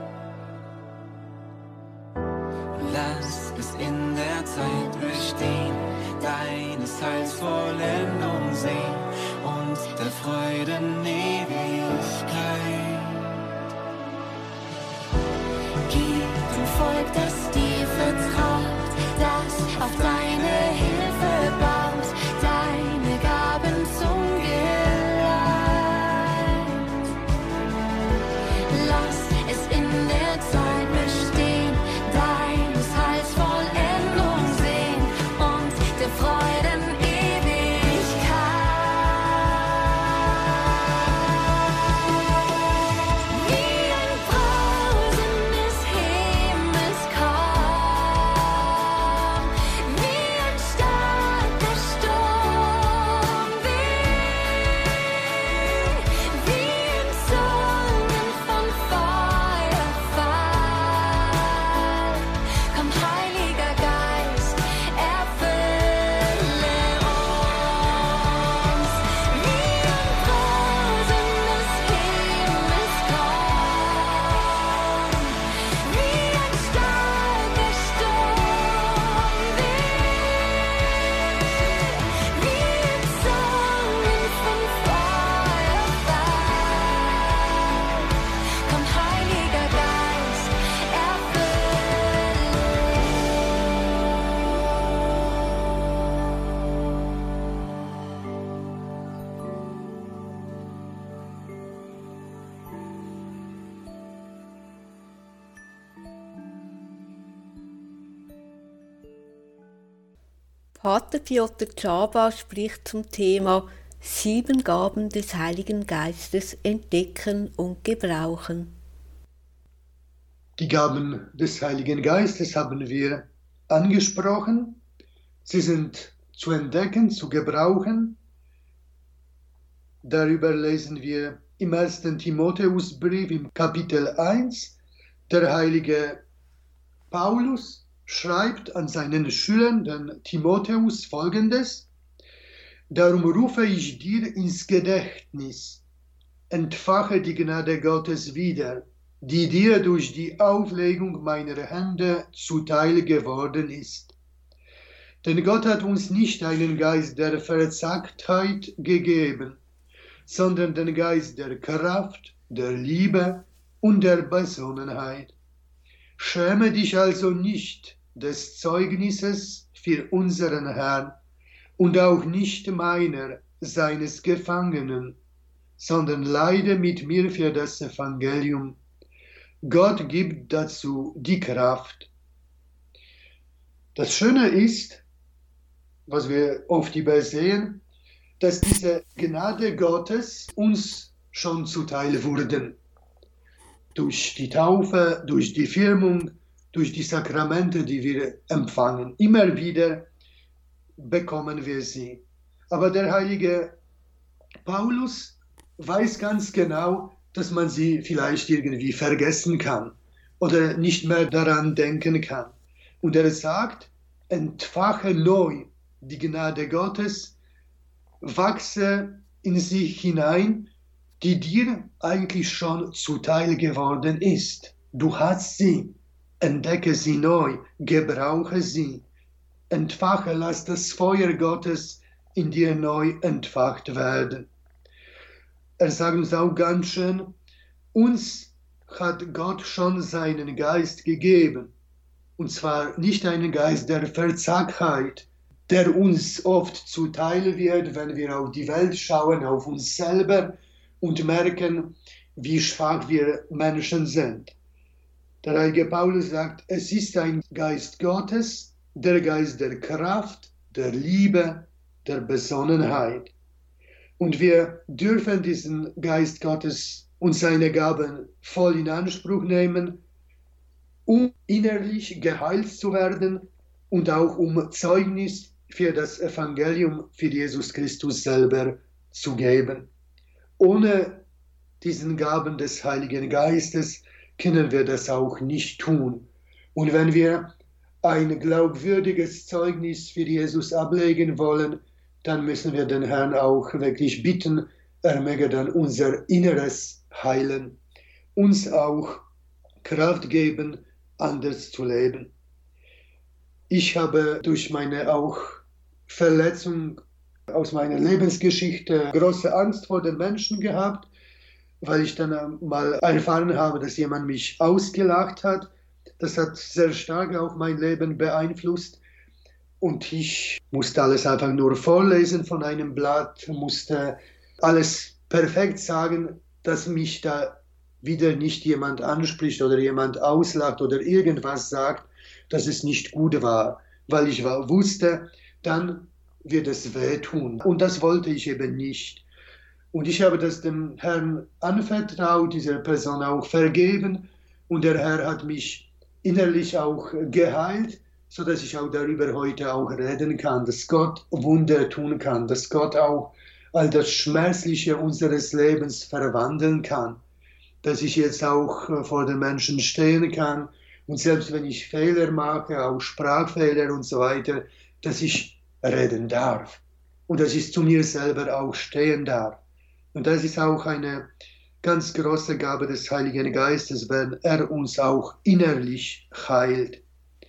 Lass es in der Zeit bestehen, deines Heils Vollendung sehen und der Freuden Ewigkeit. Gib dem Volk, das dir vertraut, das auf deine Hilfe baut, deine Gaben zum Geleit. Lass es in der Zeit bestehen, deines Heils Vollendung sehen und der Freuden Ewigkeit. Wie ein Brausen des Himmels komm, wie ein starker Sturm, wie in Zungen von Feuerfall. Komm, Heiliger Geist, erfülle uns. Wie ein Brausen des Himmels komm, wie ein starker Sturm, wie in Zungen von Feuerfall. Komm, Heiliger Geist, Pater Piotr Czaba spricht zum Thema 7 Gaben des Heiligen Geistes entdecken und gebrauchen. Die Gaben des Heiligen Geistes haben wir angesprochen. Sie sind zu entdecken, zu gebrauchen. Darüber lesen wir im 1. Timotheusbrief im Kapitel 1, Der heilige Paulus schreibt an seinen Schülern, den Timotheus, Folgendes: Darum rufe ich dir ins Gedächtnis, entfache die Gnade Gottes wieder, die dir durch die Auflegung meiner Hände zuteil geworden ist. Denn Gott hat uns nicht einen Geist der Verzagtheit gegeben, sondern den Geist der Kraft, der Liebe und der Besonnenheit. Schäme dich also nicht des Zeugnisses für unseren Herrn und auch nicht meiner, seines Gefangenen, sondern leide mit mir für das Evangelium. Gott gibt dazu die Kraft. Das Schöne ist, was wir oft übersehen, dass diese Gnade Gottes uns schon zuteil wurden. Durch die Taufe, durch die Firmung, durch die Sakramente, die wir empfangen. Immer wieder bekommen wir sie. Aber der heilige Paulus weiß ganz genau, dass man sie vielleicht irgendwie vergessen kann oder nicht mehr daran denken kann. Und er sagt, entfache neu die Gnade Gottes, wachse in sich hinein, die dir eigentlich schon zuteil geworden ist. Du hast sie, entdecke sie neu, gebrauche sie, entfache, lass das Feuer Gottes in dir neu entfacht werden. Er sagt uns auch ganz schön, uns hat Gott schon seinen Geist gegeben. Und zwar nicht einen Geist der Verzagtheit, der uns oft zuteil wird, wenn wir auf die Welt schauen, auf uns selber und merken, wie schwach wir Menschen sind. Der heilige Paulus sagt, es ist ein Geist Gottes, der Geist der Kraft, der Liebe, der Besonnenheit. Und wir dürfen diesen Geist Gottes und seine Gaben voll in Anspruch nehmen, um innerlich geheilt zu werden und auch um Zeugnis für das Evangelium, für Jesus Christus selber zu geben. Ohne diesen Gaben des Heiligen Geistes können wir das auch nicht tun. Und wenn wir ein glaubwürdiges Zeugnis für Jesus ablegen wollen, dann müssen wir den Herrn auch wirklich bitten, er möge dann unser Inneres heilen, uns auch Kraft geben, anders zu leben. Ich habe durch meine auch Verletzung aus meiner Lebensgeschichte große Angst vor den Menschen gehabt, weil ich dann mal erfahren habe, dass jemand mich ausgelacht hat. Das hat sehr stark auch mein Leben beeinflusst. Und ich musste alles einfach nur vorlesen von einem Blatt, musste alles perfekt sagen, dass mich da wieder nicht jemand anspricht oder jemand auslacht oder irgendwas sagt, dass es nicht gut war, weil ich wusste, dann wird es wehtun. Und das wollte ich eben nicht. Und ich habe das dem Herrn anvertraut, dieser Person auch vergeben. Und der Herr hat mich innerlich auch geheilt, sodass ich auch darüber heute auch reden kann, dass Gott Wunder tun kann, dass Gott auch all das Schmerzliche unseres Lebens verwandeln kann, dass ich jetzt auch vor den Menschen stehen kann und selbst wenn ich Fehler mache, auch Sprachfehler und so weiter, dass ich reden darf und dass ich zu mir selber auch stehen darf. Und das ist auch eine ganz große Gabe des Heiligen Geistes, wenn er uns auch innerlich heilt.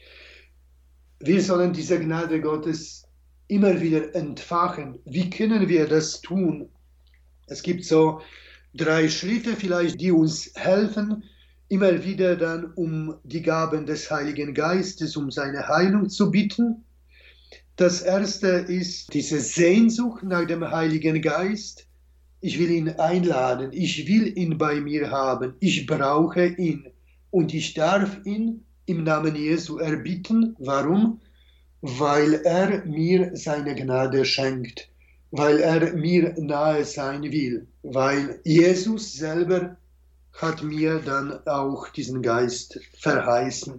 Wir sollen diese Gnade Gottes immer wieder entfachen. Wie können wir das tun? Es gibt so 3 Schritte vielleicht, die uns helfen, immer wieder dann um die Gaben des Heiligen Geistes, um seine Heilung zu bitten. Das erste ist diese Sehnsucht nach dem Heiligen Geist. Ich will ihn einladen, ich will ihn bei mir haben, ich brauche ihn und ich darf ihn im Namen Jesu erbitten. Warum? Weil er mir seine Gnade schenkt, weil er mir nahe sein will, weil Jesus selber hat mir dann auch diesen Geist verheißen.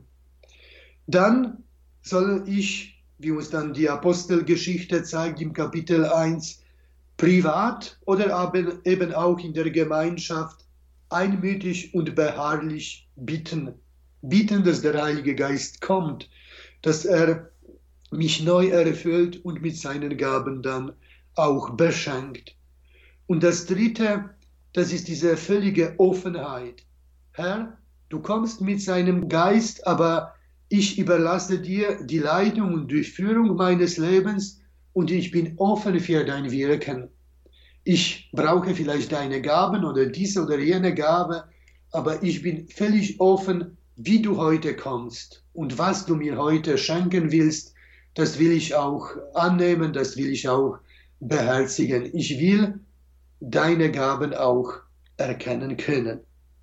Dann soll ich, wie uns dann die Apostelgeschichte zeigt im Kapitel 1, privat oder eben auch in der Gemeinschaft einmütig und beharrlich bitten. bitten, dass der Heilige Geist kommt, dass er mich neu erfüllt und mit seinen Gaben dann auch beschenkt. Und das Dritte, das ist diese völlige Offenheit. Herr, du kommst mit seinem Geist, aber ich überlasse dir die Leitung und Durchführung meines Lebens und ich bin offen für dein Wirken. Ich brauche vielleicht deine Gaben oder diese oder jene Gabe, aber ich bin völlig offen, wie du heute kommst und was du mir heute schenken willst, das will ich auch annehmen, das will ich auch beherzigen. Ich will deine Gaben auch erkennen können.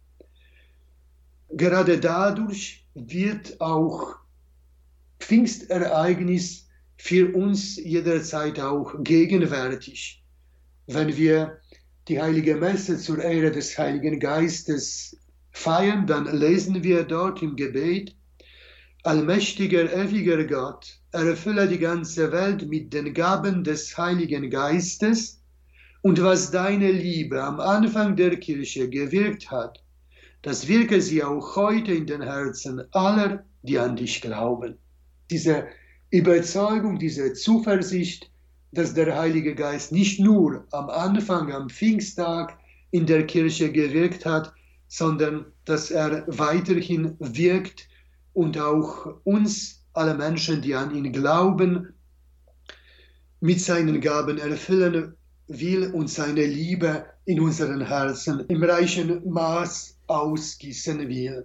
Gerade dadurch wird auch Pfingstereignis für uns jederzeit auch gegenwärtig. Wenn wir die heilige Messe zur Ehre des Heiligen Geistes feiern, dann lesen wir dort im Gebet: Allmächtiger, ewiger Gott, erfülle die ganze Welt mit den Gaben des Heiligen Geistes, und was deine Liebe am Anfang der Kirche gewirkt hat, das wirke sie auch heute in den Herzen aller, die an dich glauben. Diese Überzeugung, diese Zuversicht, dass der Heilige Geist nicht nur am Anfang, am Pfingsttag in der Kirche gewirkt hat, sondern dass er weiterhin wirkt und auch uns, alle Menschen, die an ihn glauben, mit seinen Gaben erfüllen will und seine Liebe in unseren Herzen im reichen Maß ausgießen will.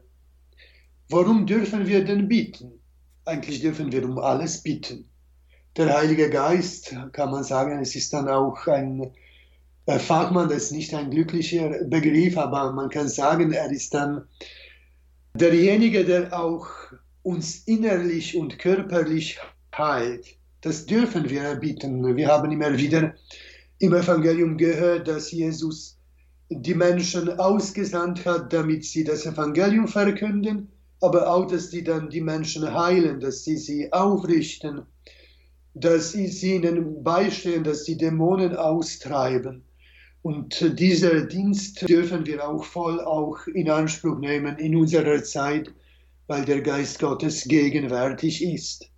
Worum dürfen wir denn bitten? Eigentlich dürfen wir um alles bitten. Der Heilige Geist, kann man sagen, es ist dann auch ein Fachmann, das ist nicht ein glücklicher Begriff, aber man kann sagen, er ist dann derjenige, der auch uns innerlich und körperlich heilt. Das dürfen wir bitten. Wir haben immer wieder im Evangelium gehört, dass Jesus die Menschen ausgesandt hat, damit sie das Evangelium verkünden, aber auch, dass sie dann die Menschen heilen, dass sie aufrichten, dass sie ihnen beistehen, dass sie Dämonen austreiben. Und dieser Dienst dürfen wir auch voll auch in Anspruch nehmen in unserer Zeit, weil der Geist Gottes gegenwärtig ist.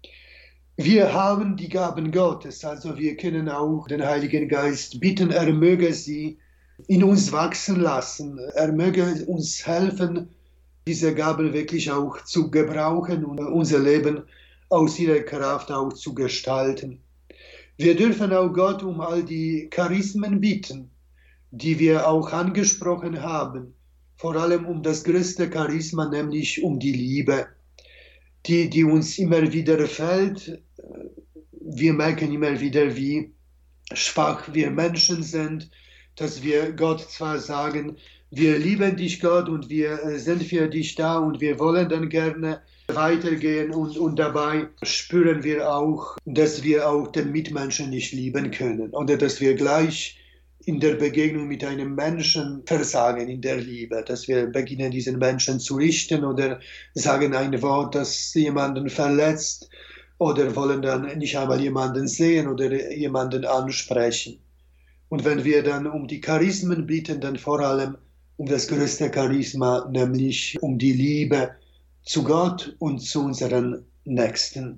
Wir haben die Gaben Gottes, also wir können auch den Heiligen Geist bitten, er möge sie in uns wachsen lassen, er möge uns helfen, diese Gaben wirklich auch zu gebrauchen und unser Leben aus ihrer Kraft auch zu gestalten. Wir dürfen auch Gott um all die Charismen bitten, die wir auch angesprochen haben, vor allem um das größte Charisma, nämlich um die Liebe, die uns immer wieder fällt. Wir merken immer wieder, wie schwach wir Menschen sind, dass wir Gott zwar sagen, wir lieben dich, Gott, und wir sind für dich da und wir wollen dann gerne weitergehen und dabei spüren wir auch, dass wir auch den Mitmenschen nicht lieben können oder dass wir gleich in der Begegnung mit einem Menschen versagen in der Liebe, dass wir beginnen, diesen Menschen zu richten oder sagen ein Wort, das jemanden verletzt oder wollen dann nicht einmal jemanden sehen oder jemanden ansprechen. Und wenn wir dann um die Charismen bitten, dann vor allem um das größte Charisma, nämlich um die Liebe zu Gott und zu unseren Nächsten.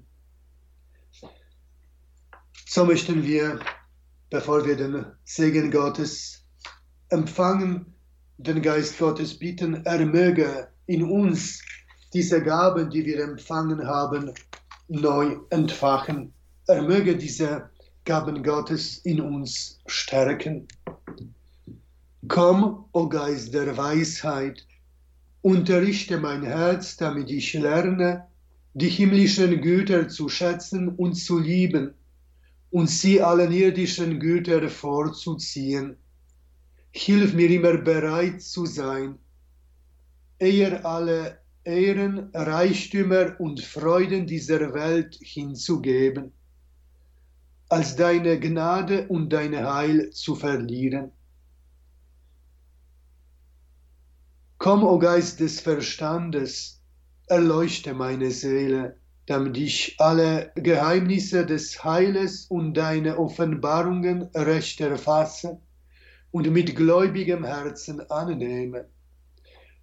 So möchten wir, bevor wir den Segen Gottes empfangen, den Geist Gottes bitten, er möge in uns diese Gaben, die wir empfangen haben, neu entfachen. Er möge diese Gaben Gottes in uns stärken. Komm, o Geist der Weisheit, unterrichte mein Herz, damit ich lerne, die himmlischen Güter zu schätzen und zu lieben und sie allen irdischen Gütern vorzuziehen. Hilf mir immer bereit zu sein, eher alle Ehren, Reichtümer und Freuden dieser Welt hinzugeben, als deine Gnade und dein Heil zu verlieren. Komm, o Geist des Verstandes, erleuchte meine Seele, damit ich alle Geheimnisse des Heiles und deine Offenbarungen recht erfasse und mit gläubigem Herzen annehme.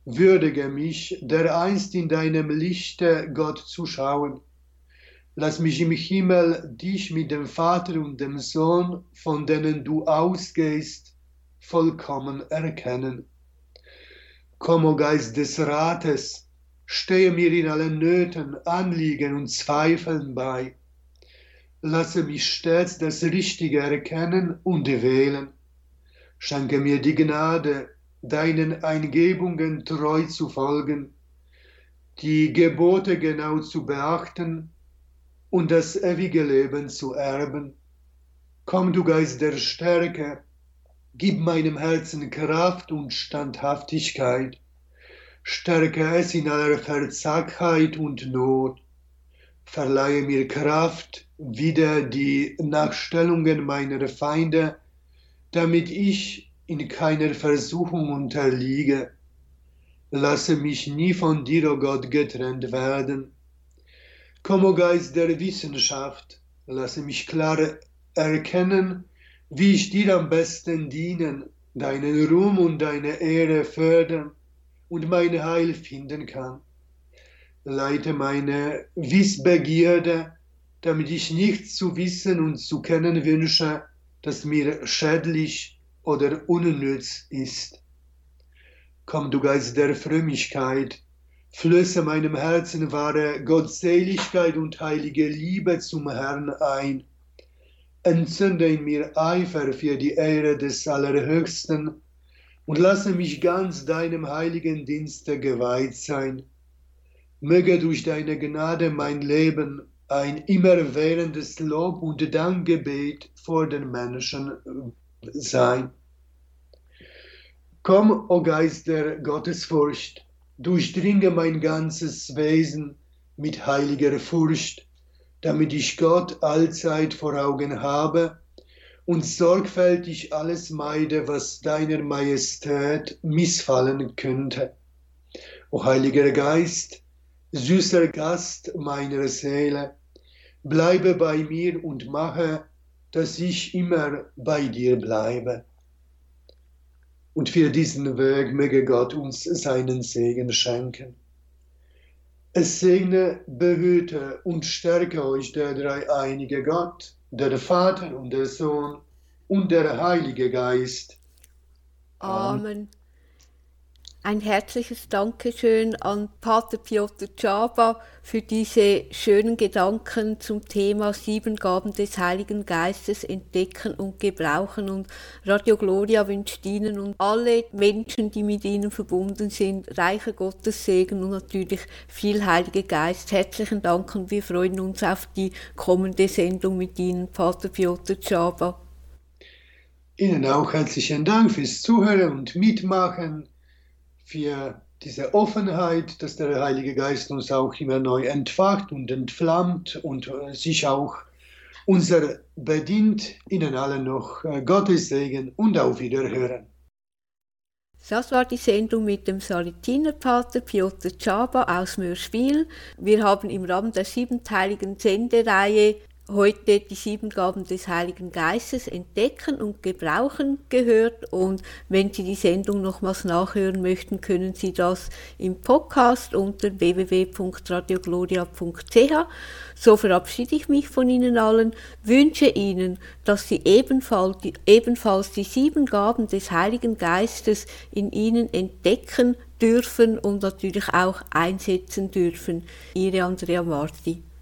Würdige mich, dereinst in deinem Lichte Gott zu schauen. Lass mich im Himmel dich mit dem Vater und dem Sohn, von denen du ausgehst, vollkommen erkennen. Komm, o Geist des Rates, stehe mir in allen Nöten, Anliegen und Zweifeln bei. Lasse mich stets das Richtige erkennen und wählen. Schenke mir die Gnade, deinen Eingebungen treu zu folgen, die Gebote genau zu beachten und das ewige Leben zu erben. Komm, du Geist der Stärke, gib meinem Herzen Kraft und Standhaftigkeit, stärke es in aller Verzagtheit und Not, verleihe mir Kraft wider die Nachstellungen meiner Feinde, damit ich in keiner Versuchung unterliege. Lasse mich nie von dir, o Gott, getrennt werden. Komm, o Geist der Wissenschaft, lasse mich klar erkennen, wie ich dir am besten dienen, deinen Ruhm und deine Ehre fördern und mein Heil finden kann. Leite meine Wissbegierde, damit ich nichts zu wissen und zu kennen wünsche, das mir schädlich oder unnütz ist. Komm, du Geist der Frömmigkeit, flöße meinem Herzen wahre Gottseligkeit und heilige Liebe zum Herrn ein. Entzünde in mir Eifer für die Ehre des Allerhöchsten und lasse mich ganz deinem heiligen Dienste geweiht sein. Möge durch deine Gnade mein Leben ein immerwährendes Lob und Dankgebet vor den Menschen sein. Komm, o Geist der Gottesfurcht, durchdringe mein ganzes Wesen mit heiliger Furcht, damit ich Gott allzeit vor Augen habe und sorgfältig alles meide, was deiner Majestät missfallen könnte. O Heiliger Geist, süßer Gast meiner Seele, bleibe bei mir und mache, dass ich immer bei dir bleibe. Und für diesen Weg möge Gott uns seinen Segen schenken. Es segne, behüte und stärke euch der dreieinige Gott, der Vater und der Sohn und der Heilige Geist. Amen. Ein herzliches Dankeschön an Pater Piotr Czaba für diese schönen Gedanken zum Thema 7 Gaben des Heiligen Geistes entdecken und gebrauchen. Und Radio Gloria wünscht Ihnen und alle Menschen, die mit Ihnen verbunden sind, reicher Gottessegen und natürlich viel Heiliger Geist. Herzlichen Dank und wir freuen uns auf die kommende Sendung mit Ihnen, Pater Piotr Czaba. Ihnen auch herzlichen Dank fürs Zuhören und Mitmachen, für diese Offenheit, dass der Heilige Geist uns auch immer neu entfacht und entflammt und sich auch unser bedient. Ihnen allen noch Gottes Segen und auf Wiederhören. Das war die Sendung mit dem Saletinerpater Piotr Czaba aus Mörschwil. Wir haben im Rahmen der 7-teiligen Sendereihe heute die 7 Gaben des Heiligen Geistes entdecken und gebrauchen gehört, und wenn Sie die Sendung nochmals nachhören möchten, können Sie das im Podcast unter www.radiogloria.ch. So verabschiede ich mich von Ihnen allen, wünsche Ihnen, dass Sie ebenfalls die 7 Gaben des Heiligen Geistes in Ihnen entdecken dürfen und natürlich auch einsetzen dürfen. Ihre Andrea Marti.